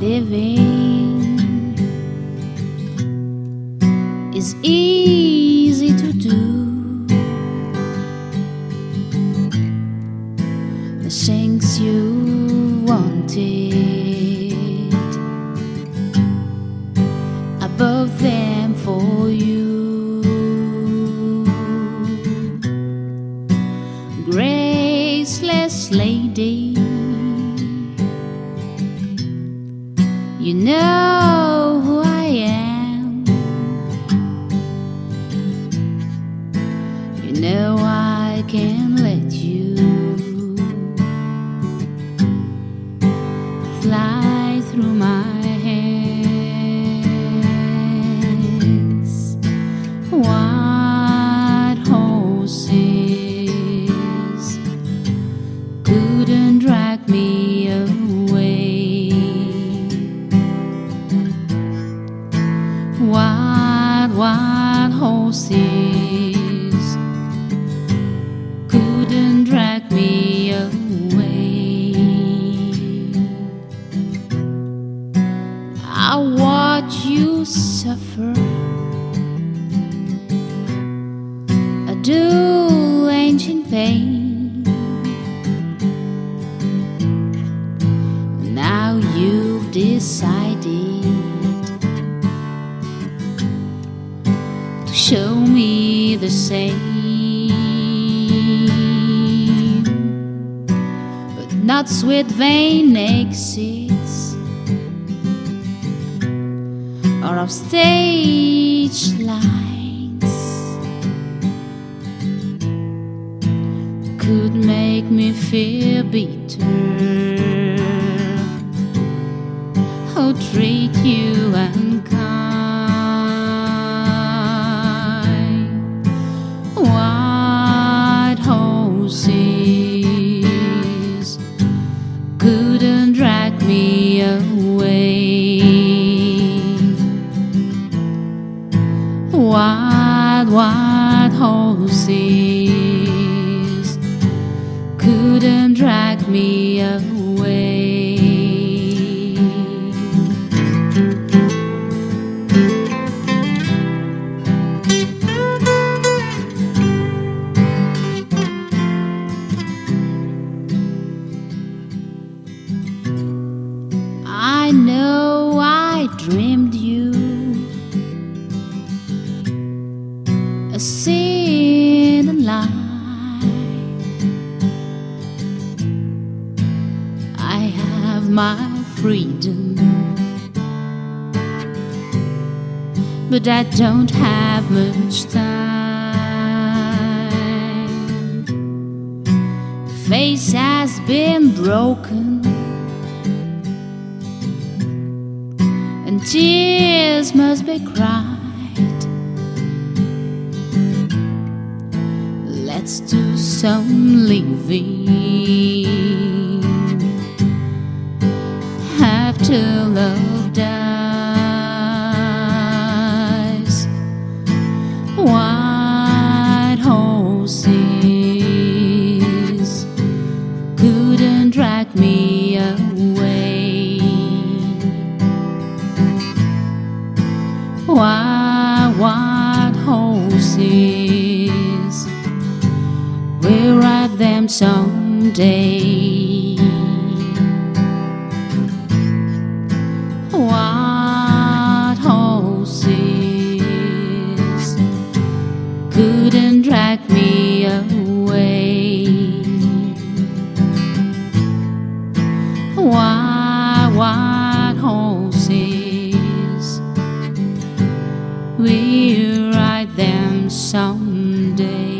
living is easy to do. The things you wanted above them for you. Graceless lady, you know who I am. You know I can let you fly through my hands. White horses couldn't drag me away. White horses couldn't drag me away. I watch you suffer a dual-engine pain. Now you've decided to show me the same, but not sweet vain exits or of stage lines could make me feel bitter or treat you unkind. White horses couldn't drag me away. White horses couldn't drag me away. I know I dreamed you a sin and lie. I have my freedom, but I don't have much time. The face has been broken and tears must be cried. Let's do some living after love dies. White horses couldn't drag me away. White horses will ride them someday. White horses couldn't drag me away. White horses will ride them someday.